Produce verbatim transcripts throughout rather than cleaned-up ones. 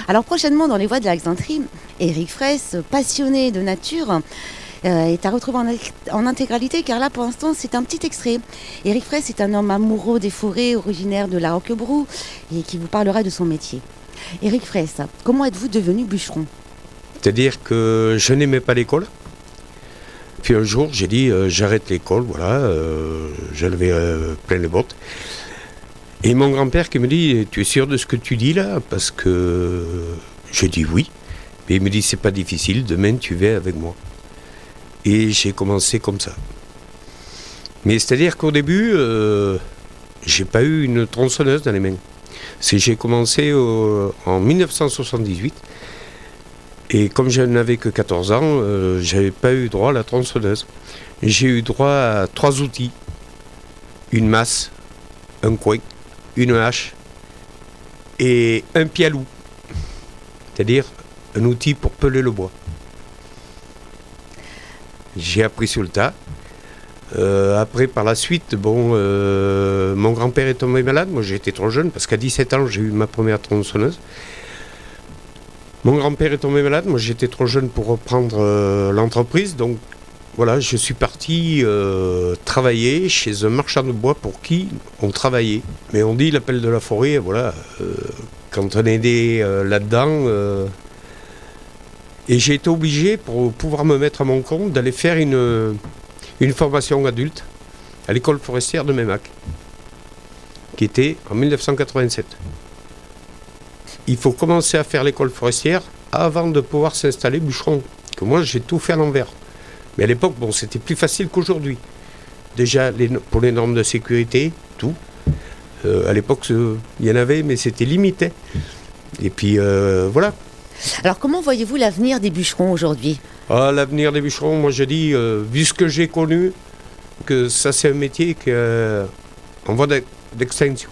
Alors prochainement dans les voies de la Xainterie, Éric Fraisse, passionné de nature, euh, est à retrouver en, en intégralité car là pour l'instant c'est un petit extrait. Éric Fraisse est un homme amoureux des forêts, originaire de la Roquebrou et qui vous parlera de son métier. Éric Fraisse, comment êtes-vous devenu bûcheron? C'est-à-dire que je n'aimais pas l'école. Puis un jour j'ai dit euh, j'arrête l'école, voilà, euh, j'avais euh, plein les bottes. Et mon grand-père qui me dit, tu es sûr de ce que tu dis là? Parce que j'ai dit oui. Et il me dit, c'est pas difficile, demain tu vas avec moi. Et j'ai commencé comme ça. Mais c'est-à-dire qu'au début, euh, j'ai pas eu une tronçonneuse dans les mains. C'est, j'ai commencé au, en dix-neuf cent soixante-dix-huit. Et comme je n'avais que quatorze ans, euh, j'avais pas eu droit à la tronçonneuse. J'ai eu droit à trois outils. Une masse, un coin, une hache et un pialou, c'est-à-dire un outil pour peler le bois. J'ai appris sur le tas. Euh, après, par la suite, bon, euh, mon grand-père est tombé malade. Moi, j'étais trop jeune parce qu'à dix-sept ans, j'ai eu ma première tronçonneuse. Mon grand-père est tombé malade. Moi, j'étais trop jeune pour reprendre euh, l'entreprise. Donc, voilà, je suis parti euh, travailler chez un marchand de bois pour qui on travaillait. Mais on dit l'appel de la forêt, voilà, euh, quand on est aidé euh, là-dedans. Euh, et j'ai été obligé, pour pouvoir me mettre à mon compte, d'aller faire une, une formation adulte à l'école forestière de Meymac, qui était en dix-neuf cent quatre-vingt-sept. Il faut commencer à faire l'école forestière avant de pouvoir s'installer bûcheron. Que moi, j'ai tout fait à l'envers. Mais à l'époque, bon, c'était plus facile qu'aujourd'hui. Déjà, les, pour les normes de sécurité, tout. Euh, à l'époque, il y en avait, mais c'était limité. Et puis, euh, voilà. Alors comment voyez-vous l'avenir des bûcherons aujourd'hui? Ah, l'avenir des bûcherons, moi je dis, euh, vu ce que j'ai connu, que ça c'est un métier qui est euh, en voie d'extinction.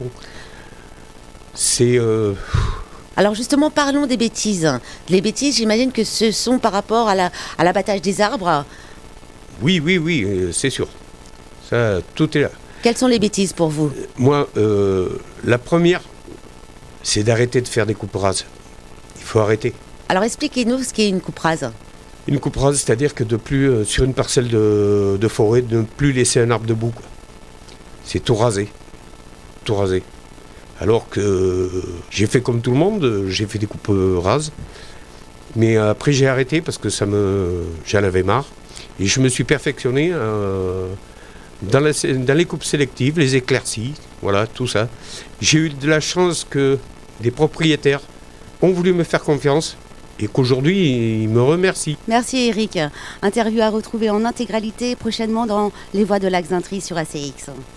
C'est... Euh, Alors justement, parlons des bêtises. Les bêtises, j'imagine que ce sont par rapport à, la, à l'abattage des arbres. Oui, oui, oui, c'est sûr. Ça, tout est là. Quelles sont les bêtises pour vous? Moi, euh, la première, c'est d'arrêter de faire des coupes rases. Il faut arrêter. Alors expliquez-nous ce qu'est une coupe rase. Une coupe rase, c'est-à-dire que de plus, euh, sur une parcelle de, de forêt, de ne plus laisser un arbre debout. Quoi. C'est tout raser. Tout raser. Alors que euh, j'ai fait comme tout le monde, j'ai fait des coupes euh, rases. Mais euh, après j'ai arrêté parce que ça me, j'en avais marre. Et je me suis perfectionné euh, dans, la, dans les coupes sélectives, les éclaircies, voilà, tout ça. J'ai eu de la chance que des propriétaires ont voulu me faire confiance et qu'aujourd'hui, ils me remercient. Merci Éric. Interview à retrouver en intégralité prochainement dans les voies de la Xainterie sur A C X.